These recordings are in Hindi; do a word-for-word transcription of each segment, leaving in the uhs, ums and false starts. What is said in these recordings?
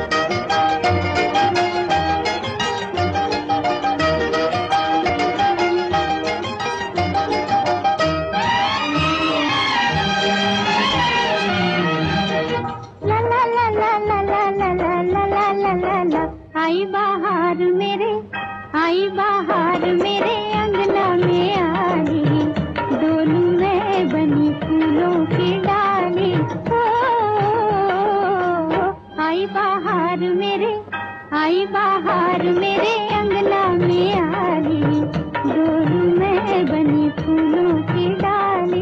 आई बहार मेरे, आई बहार मेरे अंगना में आई, डोलू में बनी फूलों की डाली। ओ, आई बहार मेरे, आई बहार मेरे अंगना में आई, डोलू में बनी फूलों की डाली।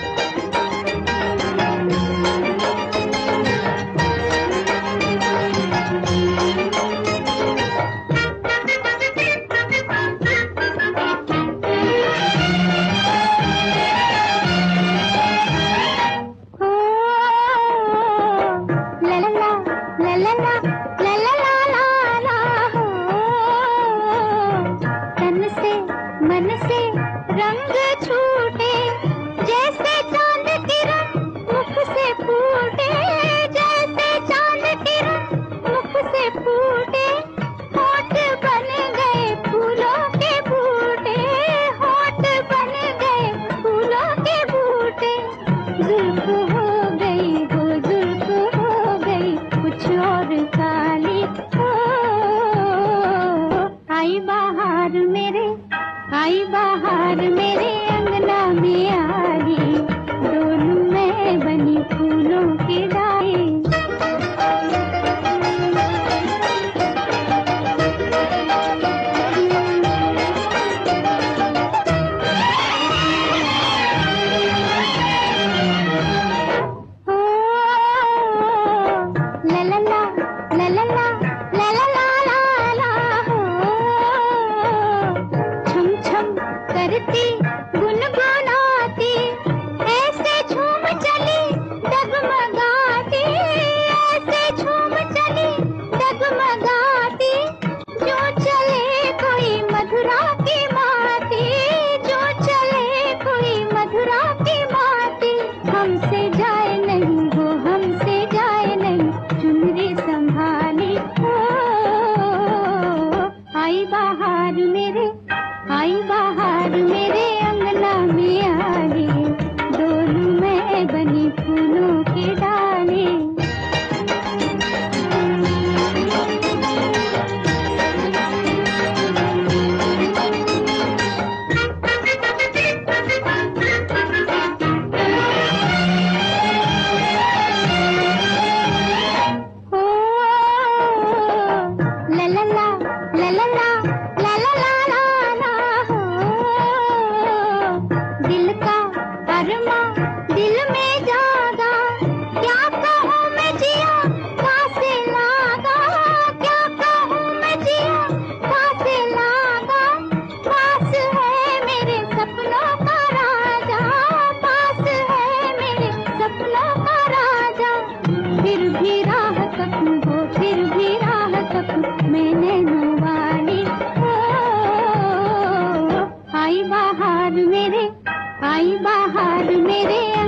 मन से रंग छूटे जैसे चांद किरण मुख से फूटे, जैसे चांद किरण मुख से फूटे, होठ बन गए फूलों के बूटे, होठ बन गए फूलों के बूटे। जुल्फ हो गई वो जुल्फ हो गई कुछ और काली। ओ, आई बहार मेरे, आई बहार मेरे अंगना में आई, डोलू में बनी फूलों की डाली। ओ, ला ला ला ला ला ला ला ला ला ला हो, छम छम करती गुनगुनाती, ऐसे झूम चली डगमगाती, ऐसे झूम चली डगमगाती, जो चले कोई मधुरा की माती, जो चले कोई मधुरा की माती। हमसे जाए नहीं वो हमसे जाए नहीं, चुनरी संभाली। ओ, आई बहार मेरे, आई बहार मेरे अंगना में आई, डोलू में बनी फूलों की डाली। ओ, ला ला ला ला ला ला ला ला ला ला हो, दिल का अरमां दिल में जागा, क्या कहूँ मैं जिया कासे लागा, क्या कहूँ मैं जिया कासे लागा। पास है मेरे सपनों का राजा, पास है मेरे सपनों का राजा। फिर भी राह तकूं हो, फिर भी राह तकूं मैं नैनों वाली। ओ, आई बहार मेरे, आई बहार मेरे